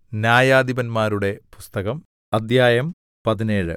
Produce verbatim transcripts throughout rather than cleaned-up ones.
ന്യായാധിപന്മാരുടെ പുസ്തകം അദ്ധ്യായം പതിനേഴ്.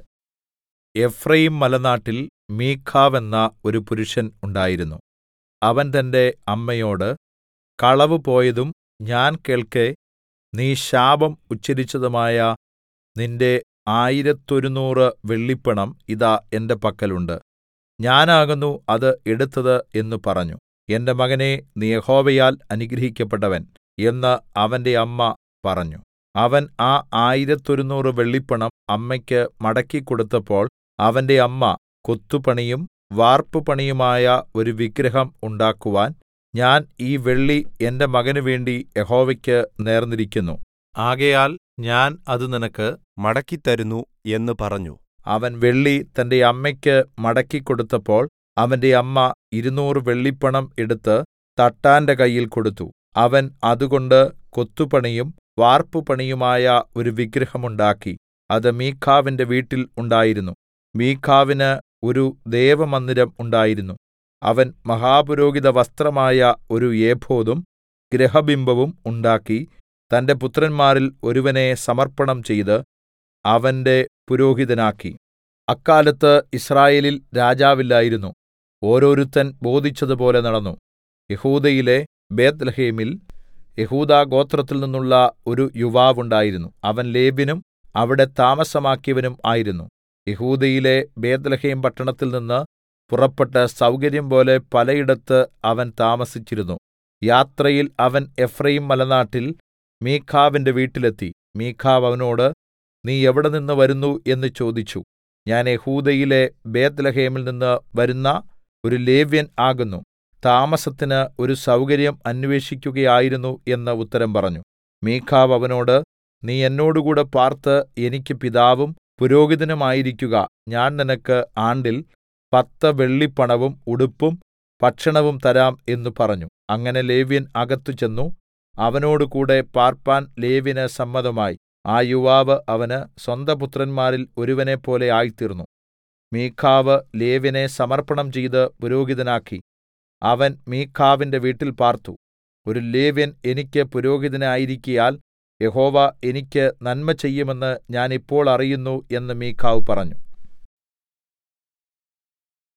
എഫ്രയീംമലനാട്ടിൽ മീഖാവെന്ന ഒരു പുരുഷൻ ഉണ്ടായിരുന്നു. അവൻ തന്റെ അമ്മയോട്, കളവ് പോയതും ഞാൻ കേൾക്കെ നീ ശാപം ഉച്ചരിച്ചതുമായ നിന്റെ ആയിരത്തൊരുനൂറ് വെള്ളിപ്പണം ഇതാ എന്റെ പക്കൽ ഉണ്ട്. ഞാനാകുന്നു അത് എടുത്തത് എന്നു പറഞ്ഞു. എന്റെ മകനേ, നീ യഹോവയാൽ അനുഗ്രഹിക്കപ്പെട്ടവൻ എന്ന് അവന്റെ അമ്മ പറഞ്ഞു. അവൻ ആ ആയിരത്തൊരുനൂറ് വെള്ളിപ്പണം അമ്മയ്ക്ക് മടക്കിക്കൊടുത്തപ്പോൾ അവന്റെ അമ്മ, കൊത്തുപണിയും വാർപ്പുപണിയുമായ ഒരു വിഗ്രഹം ഉണ്ടാക്കുവാൻ ഞാൻ ഈ വെള്ളി എന്റെ മകന് വേണ്ടി യഹോവയ്ക്ക് നേർന്നിരിക്കുന്നു. ആകയാൽ ഞാൻ അത് നിനക്ക് മടക്കിത്തരുന്നു എന്ന് പറഞ്ഞു. അവൻ വെള്ളി തന്റെ അമ്മയ്ക്ക് മടക്കിക്കൊടുത്തപ്പോൾ അവന്റെ അമ്മ ഇരുനൂറ് വെള്ളിപ്പണം എടുത്ത് തട്ടാന്റെ കയ്യിൽ കൊടുത്തു. അവൻ അതുകൊണ്ട് കൊത്തുപണിയും വാർപ്പുപണിയുമായ ഒരു വിഗ്രഹം ഉണ്ടാക്കി. അത് മീഖാവിന്റെ വീട്ടിൽ ഉണ്ടായിരുന്നു. മീഖാവിന് ഒരു ദേവമന്ദിരം ഉണ്ടായിരുന്നു. അവൻ മഹാപുരോഹിത വസ്ത്രമായ ഒരു ഏഫോദും ഗൃഹബിംബവും ഉണ്ടാക്കി തന്റെ പുത്രന്മാരിൽ ഒരുവനെ സമർപ്പണം ചെയ്ത് അവന്റെ പുരോഹിതനാക്കി. അക്കാലത്ത് യിസ്രായേലിൽ രാജാവില്ലായിരുന്നു. ഓരോരുത്തൻ ബോധിച്ചതുപോലെ നടന്നു. യെഹൂദയിലെ ബേത്ത്ലേഹേമിൽ യെഹൂദാഗോത്രത്തിൽ നിന്നുള്ള ഒരു യുവാവുണ്ടായിരുന്നു. അവൻ ലേവ്യനും അവിടെ താമസമാക്കിയവനും ആയിരുന്നു. യെഹൂദയിലെ ബേത്ത്ലേഹേം പട്ടണത്തിൽ നിന്ന് പുറപ്പെട്ട് സൗകര്യംപോലെ പലയിടത്ത് അവൻ താമസിച്ചിരുന്നു. യാത്രയിൽ അവൻ എഫ്രയീം മലനാട്ടിൽ മീഖാവിന്റെ വീട്ടിലെത്തി. മീഖാവ് അവനോട്, നീ എവിടെനിന്ന് വരുന്നു എന്ന് ചോദിച്ചു. ഞാൻ യെഹൂദയിലെ ബേത്ത്ലേഹേമിൽ നിന്ന് വരുന്ന ഒരു ലേവ്യൻ ആകുന്നു. താമസത്തിന് ഒരു സൗകര്യം അന്വേഷിക്കുകയായിരുന്നു എന്ന് ഉത്തരം പറഞ്ഞു. മീഖാവ് അവനോട്, നീ എന്നോടുകൂടെ പാർത്ത് എനിക്ക് പിതാവും പുരോഹിതനുമായിരിക്കുക. ഞാൻ നിനക്ക് ആണ്ടിൽ പത്ത് വെള്ളിപ്പണവും ഉടുപ്പും ഭക്ഷണവും തരാം എന്ന് പറഞ്ഞു. അങ്ങനെ ലേവ്യൻ അകത്ത് ചെന്നു. അവനോടുകൂടെ പാർപ്പാൻ ലേവ്യന് സമ്മതമായി. ആ യുവാവ് അവന് സ്വന്തപുത്രന്മാരിൽ ഒരുവനെപ്പോലെ ആയിത്തീർന്നു. മീഖാവ് ലേവ്യനെ സമർപ്പണം ചെയ്ത് പുരോഹിതനാക്കി. അവൻ മീഖാവിന്റെ വീട്ടിൽ പാർത്തു. ഒരു ലേവ്യൻ എനിക്ക് പുരോഹിതനായിരിക്കയാൽ യഹോവ എനിക്ക് നന്മ ചെയ്യുമെന്ന് ഞാൻ ഇപ്പോൾ അറിയുന്നു എന്ന് മീഖാവ് പറഞ്ഞു.